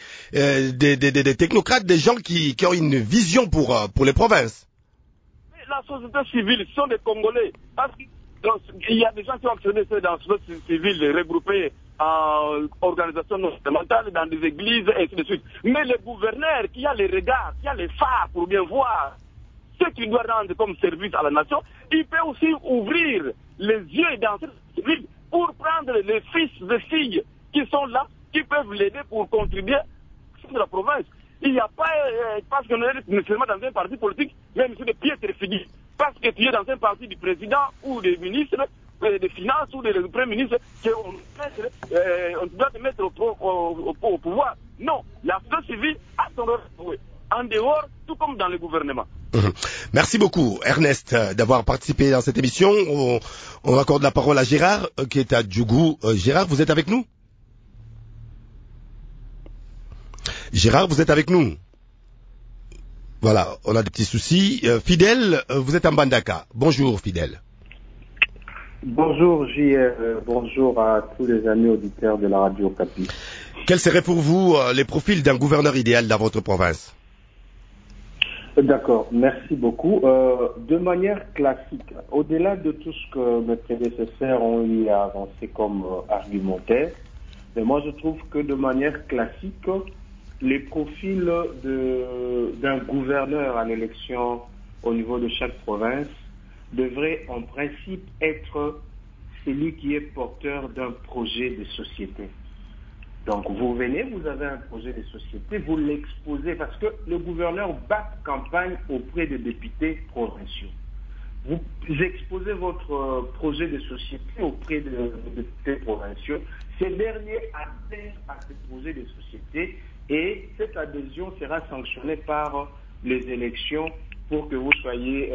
des technocrates, des gens qui ont une vision pour les provinces. Mais la société civile, ce sont des Congolais. Parce qu'il y a des gens qui ont accédé dans la société civile regroupés en organisations non gouvernementales, dans des églises, et ainsi de suite. Mais le gouverneur qui a les regards, qui a les phares pour bien voir ce qu'il doit rendre comme service à la nation, il peut aussi ouvrir les yeux dans cette civile pour prendre les fils et filles qui sont là, qui peuvent l'aider pour contribuer à la province. Il n'y a pas, parce qu'on est nécessairement dans un parti politique, même si de piètre figure. Parce que tu es dans un parti du président ou des ministres, des finances ou des premiers ministres, on doit te mettre au pouvoir. Non, la société civile a son rôle à jouer. En dehors, tout comme dans le gouvernement. Merci beaucoup, Ernest, d'avoir participé dans cette émission. On accorde la parole à Gérard, qui est à Djougou. Gérard, vous êtes avec nous? Gérard, vous êtes avec nous? Voilà, on a des petits soucis. Fidèle, vous êtes en Mbandaka. Bonjour Fidèle. Bonjour JR, bonjour à tous les amis auditeurs de la Radio Capi. Quels seraient pour vous les profils d'un gouverneur idéal dans votre province? D'accord, merci beaucoup. De manière classique, au-delà de tout ce que mes prédécesseurs ont eu à avancer comme argumentaire, mais moi je trouve que de manière classique, les profils d'un gouverneur à l'élection au niveau de chaque province devrait en principe être celui qui est porteur d'un projet de société. Donc vous venez, vous avez un projet de société, vous l'exposez parce que le gouverneur bat campagne auprès des députés provinciaux. Vous exposez votre projet de société auprès des députés provinciaux. Ces derniers adhèrent à ce projet de société et cette adhésion sera sanctionnée par les élections pour que vous soyez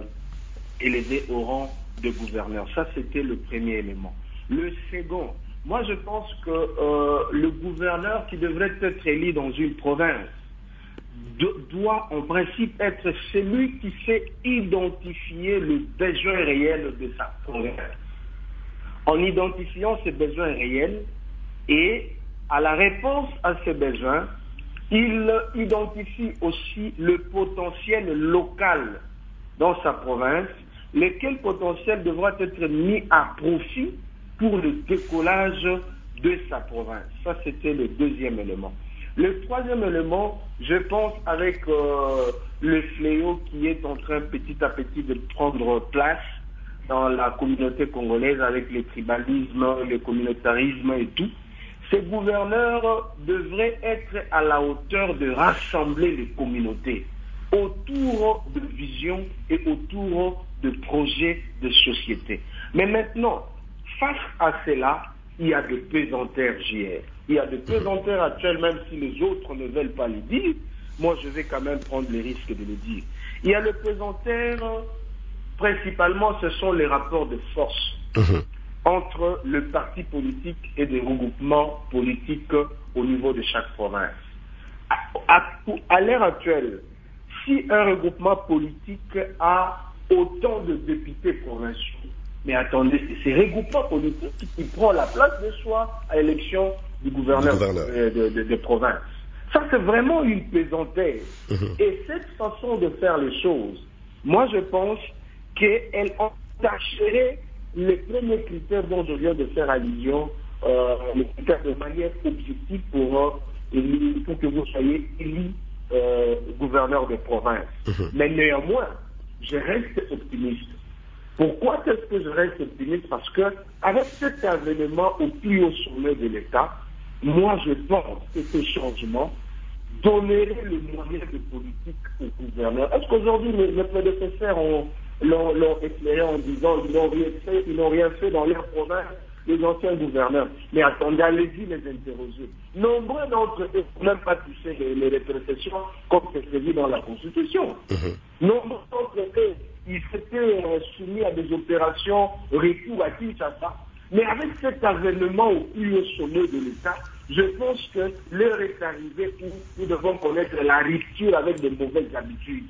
élevé au rang de gouverneur. Ça, c'était le premier élément. Le second, moi je pense que le gouverneur qui devrait être élu dans une province doit en principe être celui qui sait identifier le besoin réel de sa province. En identifiant ces besoins réels et à la réponse à ces besoins, il identifie aussi le potentiel local dans sa province, lequel potentiel devra être mis à profit pour le décollage de sa province. Ça, c'était le deuxième élément. Le troisième élément, je pense avec le fléau qui est en train petit à petit de prendre place dans la communauté congolaise avec le tribalisme, le communautarisme et tout, ces gouverneurs devraient être à la hauteur de rassembler les communautés autour de visions et autour de projets de société. Mais maintenant, face à cela, il y a des pesanteurs JR. Il y a des pesanteurs actuels, même si les autres ne veulent pas le dire. Moi, je vais quand même prendre le risque de le dire. Il y a le pesanteur, principalement, ce sont les rapports de force entre le parti politique et des regroupements politiques au niveau de chaque province. À l'heure actuelle, si un regroupement politique a autant de députés provinciaux, mais attendez, c'est ces regroupements politiques qui prend la place de soi à l'élection du gouverneur de province. Ça, c'est vraiment une pesanteur. Et cette façon de faire les choses, moi, je pense qu'elle entacherait les premiers critères dont je viens de faire allusion, les critères de manière objective pour que vous soyez élu gouverneur de province. Mais néanmoins, je reste optimiste. Pourquoi est-ce que je reste optimiste? Parce que avec cet avènement au plus haut sommet de l'État, moi je pense que ce changement donnerait le moyen de politique au gouverneur. Est-ce qu'aujourd'hui mes prédécesseurs l'ont éclairé en disant ils n'ont rien fait dans leur province, les anciens gouverneurs? Mais attendez, allez-y les interroger. Nombreux d'entre eux n'ont même pas touché les rétrocessions comme c'est prévu dans la Constitution. Nombreux d'entre eux, ils s'étaient soumis à des opérations retour à Kinshasa. Mais avec cet avènement au plus haut sommet de l'État, je pense que l'heure est arrivée où nous devons connaître la rupture avec de mauvaises habitudes.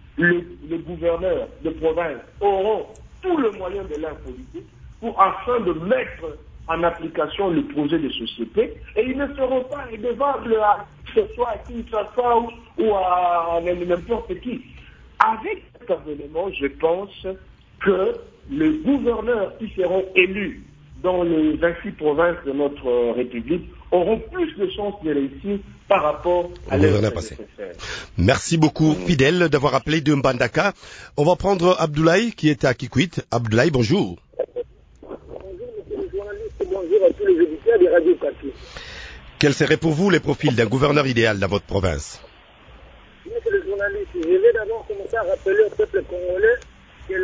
Les gouverneurs de province auront tout le moyen de leur politique afin de mettre en application le projet de société et ils ne seront pas redevables que ce soit à Kinshasa ou à n'importe qui. Avec cet avènement, je pense que les gouverneurs qui seront élus dans les 26 provinces de notre République auront plus de chances de réussir par rapport à leurs prédécesseurs. Merci beaucoup, Fidèle, d'avoir appelé de Mbandaka. On va prendre Abdoulaye qui est à Kikwit. Abdoulaye, bonjour. Bonjour, monsieur le journaliste, bonjour à tous les auditeurs des radios Capi. Quels seraient pour vous les profils d'un gouverneur idéal dans votre province? Monsieur le journaliste, je vais d'abord commencer à rappeler au peuple congolais que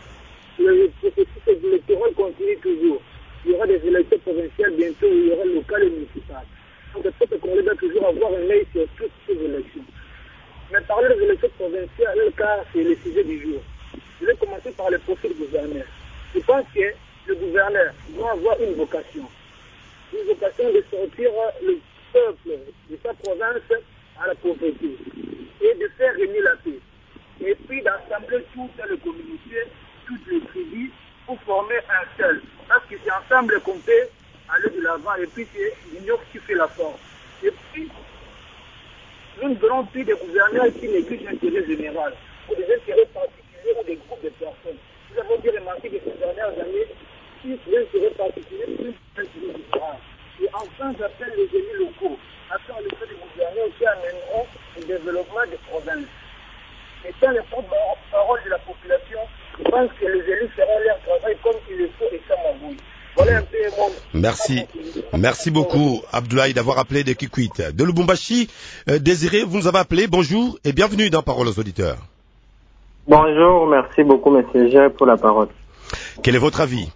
le processus électoral continue toujours. Il y aura des élections provinciales bientôt, il y aura locales et municipales. Donc le peuple congolais doit toujours avoir un œil sur toutes ces élections. Mais parler des élections provinciales, car c'est le sujet du jour. Je vais commencer par le profil du gouverneur. Je pense que le gouverneur doit avoir une vocation de sortir le peuple de sa province à la pauvreté et de faire régner la paix. Et puis d'assembler toutes les communautés, toutes les tribus pour former un seul. Parce que c'est ensemble qu'on peut aller de l'avant et puis c'est l'union qui fait la force. Et puis, nous ne voulons plus des gouverneurs qui négligent l'intérêt général ou des intérêts particuliers ou des groupes de personnes. Nous avons bien remarqué que ces dernières années, plus l'intérêt particulier, plus l'intérêt différent. Et enfin, j'appelle les élus locaux à faire le fait des gouverneurs qui amèneront le développement des provinces. Étant les porte-parole de la population, je pense que les élus feront leur travail comme il le faut et sans magouille. Voilà un peu mon... Merci. Merci beaucoup, Abdoulaye, d'avoir appelé de Kikwit. De Lubumbashi, Désiré, vous nous avez appelé. Bonjour et bienvenue dans Parole aux auditeurs. Bonjour, merci beaucoup, monsieur G, pour la parole. Quel est votre avis?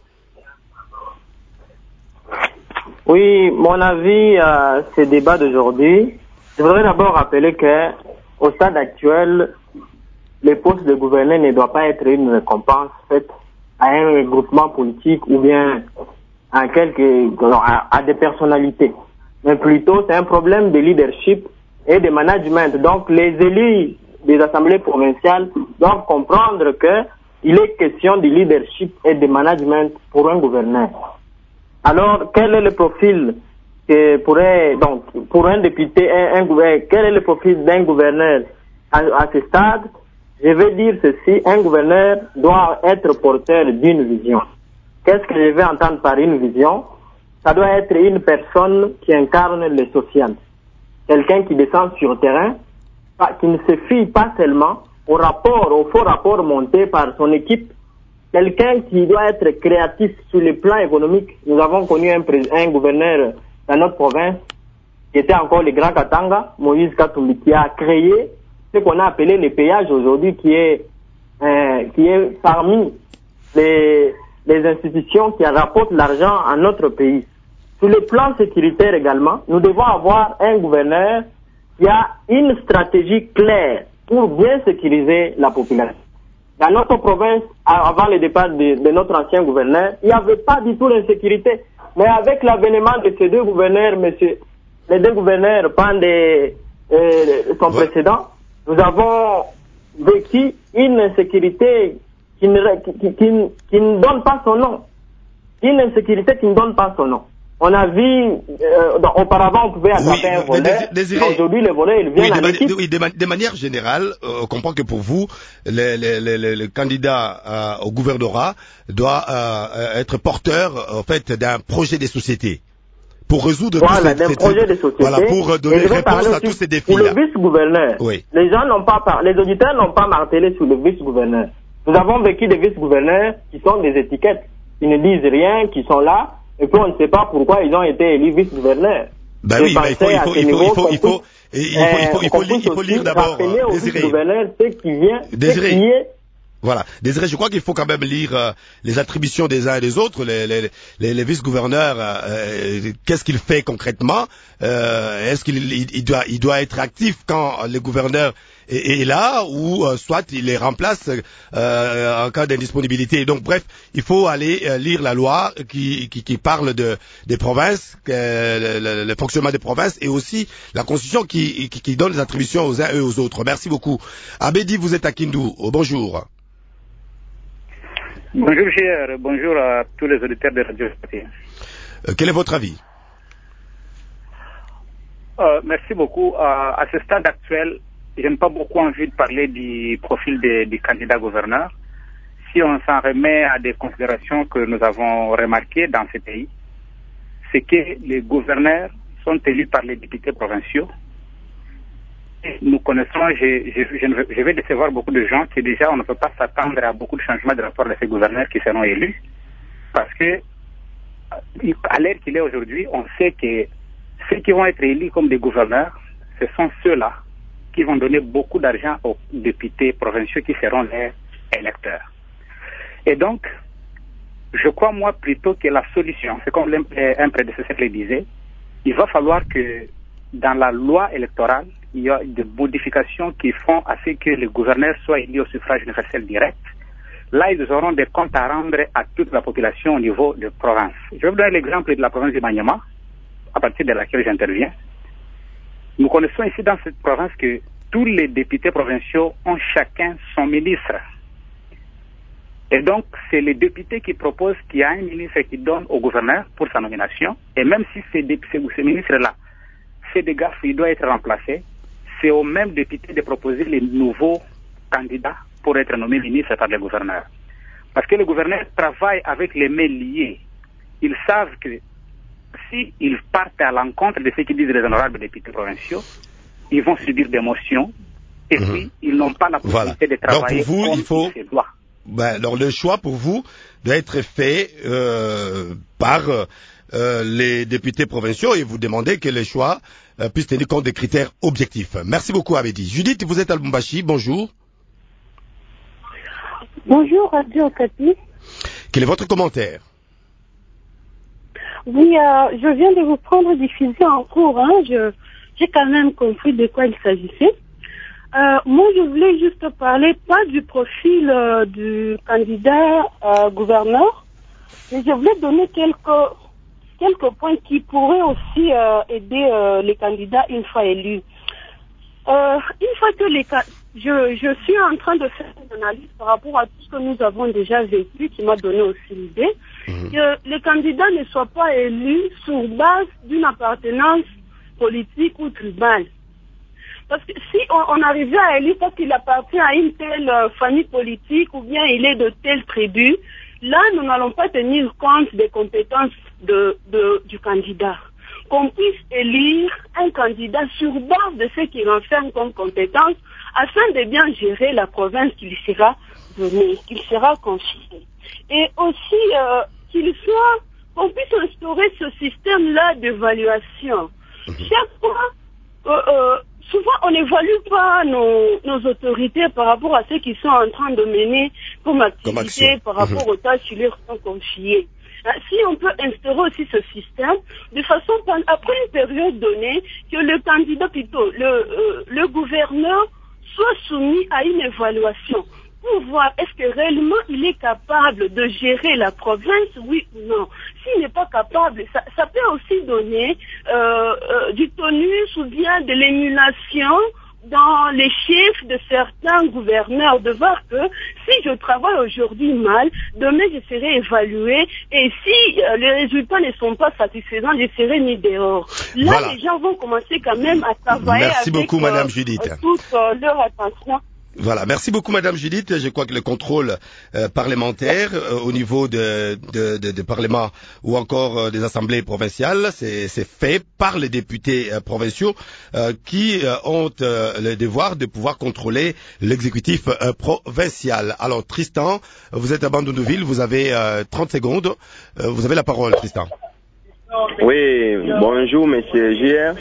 Oui, mon avis à ce débat d'aujourd'hui, je voudrais d'abord rappeler que au stade actuel, le poste de gouverneur ne doit pas être une récompense faite à un regroupement politique ou bien à des personnalités. Mais plutôt, c'est un problème de leadership et de management. Donc, les élus des assemblées provinciales doivent comprendre que il est question de leadership et de management pour un gouverneur. Alors, quel est le profil que pourrait, donc, pour un député, quel est le profil d'un gouverneur à ce stade? Je vais dire ceci, un gouverneur doit être porteur d'une vision. Qu'est-ce que je vais entendre par une vision? Ça doit être une personne qui incarne le social. Quelqu'un qui descend sur le terrain, qui ne se fie pas seulement au faux rapport monté par son équipe. Quelqu'un qui doit être créatif sur le plan économique. Nous avons connu un gouverneur dans notre province, qui était encore le Grand Katanga, Moïse Katumbi, qui a créé ce qu'on a appelé le péage aujourd'hui, qui est parmi les institutions qui rapportent l'argent à notre pays. Sur le plan sécuritaire également, nous devons avoir un gouverneur qui a une stratégie claire pour bien sécuriser la population. Dans notre province, avant le départ de notre ancien gouverneur, il n'y avait pas du tout d'insécurité. Mais avec l'avènement de ces deux gouverneurs, les deux gouverneurs, son précédent, nous avons vécu une insécurité qui ne donne pas son nom. Une insécurité qui ne donne pas son nom. On a vu, auparavant, on pouvait attraper un voleur. Aujourd'hui, le voleur, il vient en équipe. Oui, de manière générale, on comprend que pour vous, le candidat au gouvernorat doit être porteur, en fait, d'un projet de société. Pour résoudre d'un projet de société. Voilà, pour donner réponse à tous ces défis-là. Pour le vice-gouverneur. Oui. Les gens n'ont pas les auditeurs n'ont pas martelé sur le vice-gouverneur. Nous avons vécu des vice-gouverneurs qui sont des étiquettes, qui ne disent rien, qui sont là, et puis on ne sait pas pourquoi ils ont été élus vice-gouverneurs. Ben oui, mais il faut lire d'abord, Désiré. Voilà. Désiré, je crois qu'il faut quand même lire les attributions des uns et des autres, les vice-gouverneurs, qu'est-ce qu'il fait concrètement, est-ce qu'il doit être actif quand le gouverneur est là, ou soit il les remplace en cas d'indisponibilité. Donc bref, il faut aller lire la loi qui parle des provinces, le fonctionnement des provinces, et aussi la constitution qui donne les attributions aux uns et aux autres. Merci beaucoup. Abedi, vous êtes à Kindu. Bonjour. Bonjour cher, bonjour à tous les auditeurs de Radio Cité. Quel est votre avis? Merci beaucoup. À ce stade actuel, je n'ai pas beaucoup envie de parler du profil du candidat gouverneur. Si on s'en remet à des considérations que nous avons remarquées dans ce pays, c'est que les gouverneurs sont élus par les députés provinciaux. Nous connaissons, je vais décevoir beaucoup de gens que déjà on ne peut pas s'attendre à beaucoup de changements de la part de ces gouverneurs qui seront élus, parce que à l'heure qu'il est aujourd'hui, on sait que ceux qui vont être élus comme des gouverneurs, ce sont ceux-là qui vont donner beaucoup d'argent aux députés provinciaux qui seront leurs électeurs. Et donc, je crois moi plutôt que la solution, c'est comme un prédécesseur le disait, il va falloir que dans la loi électorale, il y a des modifications qui font à ce que les gouverneurs soient élus au suffrage universel direct. Là, ils auront des comptes à rendre à toute la population au niveau de province. Je vais vous donner l'exemple de la province du Maniema, à partir de laquelle j'interviens. Nous connaissons ici dans cette province que tous les députés provinciaux ont chacun son ministre. Et donc, c'est les députés qui proposent qu'il y a un ministre qui donne au gouverneur pour sa nomination. Et même si ces ministres-là fait des gaffes, il doit être remplacé. C'est aux mêmes députés de proposer les nouveaux candidats pour être nommés ministres par le gouverneur. Parce que le gouverneur travaille avec les mains liées. Ils savent que s'ils partent à l'encontre de ce que disent les honorables députés provinciaux, ils vont subir des motions et puis ils n'ont pas la possibilité de travailler pour vous, comme il faut... il se doit. Alors le choix pour vous doit être fait par les députés provinciaux et vous demandez que les choix puissent tenir compte des critères objectifs. Merci beaucoup Abedi. Judith, vous êtes à Lubumbashi, bonjour. Bonjour Radio Okapi. Quel est votre commentaire? Oui, je viens de vous prendre diffusion en cours. J'ai quand même compris de quoi il s'agissait. Moi, je voulais juste parler pas du profil du candidat gouverneur, mais je voulais donner quelques points qui pourraient aussi aider les candidats une fois élus. Une fois que je suis en train de faire une analyse par rapport à tout ce que nous avons déjà vécu, qui m'a donné aussi l'idée, que les candidats ne soient pas élus sur base d'une appartenance politique ou tribale. Parce que si on arrivait à élire parce qu'il appartient à une telle famille politique ou bien il est de telle tribu, là nous n'allons pas tenir compte des compétences du candidat. Qu'on puisse élire un candidat sur base de ce qu'il renferme comme compétences afin de bien gérer la province qui lui sera donnée, qu'il sera confiée. Et aussi qu'on puisse instaurer ce système-là d'évaluation. Chaque fois, souvent on n'évalue pas nos autorités par rapport à ce qu'ils sont en train de mener comme activité, par rapport aux tâches qui leur sont confiées. Si on peut instaurer aussi ce système, de façon, après une période donnée, que le candidat, plutôt, le gouverneur, soit soumis à une évaluation pour voir est-ce que réellement il est capable de gérer la province, oui ou non. S'il n'est pas capable, ça peut aussi donner du tonus ou bien de l'émulation dans les chiffres de certains gouverneurs, de voir que si je travaille aujourd'hui mal, demain je serai évalué et si les résultats ne sont pas satisfaisants, je serai mis dehors. Là, voilà. Les gens vont commencer quand même à travailler Merci avec beaucoup, Madame Judith. Toute leur attention. Voilà, merci beaucoup Madame Judith. Je crois que le contrôle parlementaire au niveau de parlement ou encore des assemblées provinciales, c'est fait par les députés provinciaux qui ont le devoir de pouvoir contrôler l'exécutif provincial. Alors Tristan, vous êtes à Bandundouville, vous avez 30 secondes. Vous avez la parole, Tristan. Oui, bonjour Monsieur JR.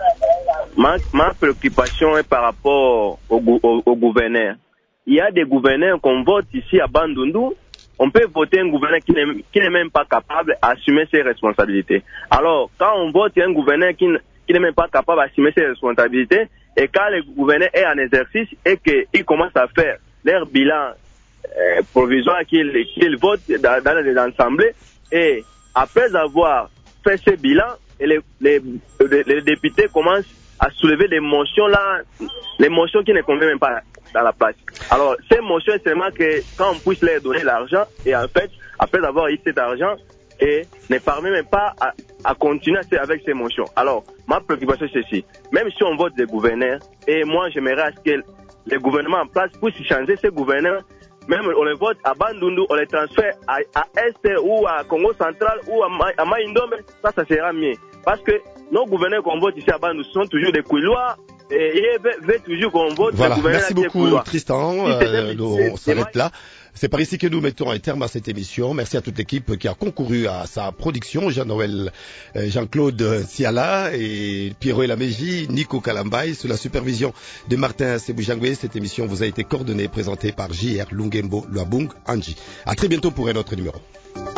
Ma préoccupation est par rapport au gouverneur. Il y a des gouverneurs qu'on vote ici à Bandundu. On peut voter un gouverneur qui n'est même pas capable d'assumer ses responsabilités. Alors, quand on vote un gouverneur qui n'est même pas capable d'assumer ses responsabilités, et quand le gouverneur est en exercice et qu'il commence à faire leur bilan provisoire qu'il vote dans les assemblées, et après avoir fait ce bilan, les députés commencent à soulever des motions là, les motions qui ne conviennent même pas dans la place. Alors, ces motions, c'est seulement que quand on puisse leur donner l'argent, et en fait, après avoir eu cet argent, et ne parvient même pas à continuer avec ces motions. Alors, ma préoccupation c'est ceci. Même si on vote des gouverneurs, et moi j'aimerais à ce que les gouvernements en place puissent changer ces gouverneurs, même on les vote à Bandundu, on les transfère à Est ou à Congo Central ou à Maïndombe, ça sera mieux. Parce que nos gouverneurs qu'on vote ici à Bandundu sont toujours des couillois et ils veulent toujours qu'on vote voilà. des gouverneurs. Merci beaucoup Tristan, on s'arrête là. C'est par ici que nous mettons un terme à cette émission. Merci à toute l'équipe qui a concouru à sa production. Jean-Noël, Jean-Claude Siala et Pierrot Elameji, Nico Kalambay, sous la supervision de Martin Sebujangwe. Cette émission vous a été coordonnée et présentée par J.R. Lungembo Luabung Anji. À très bientôt pour un autre numéro.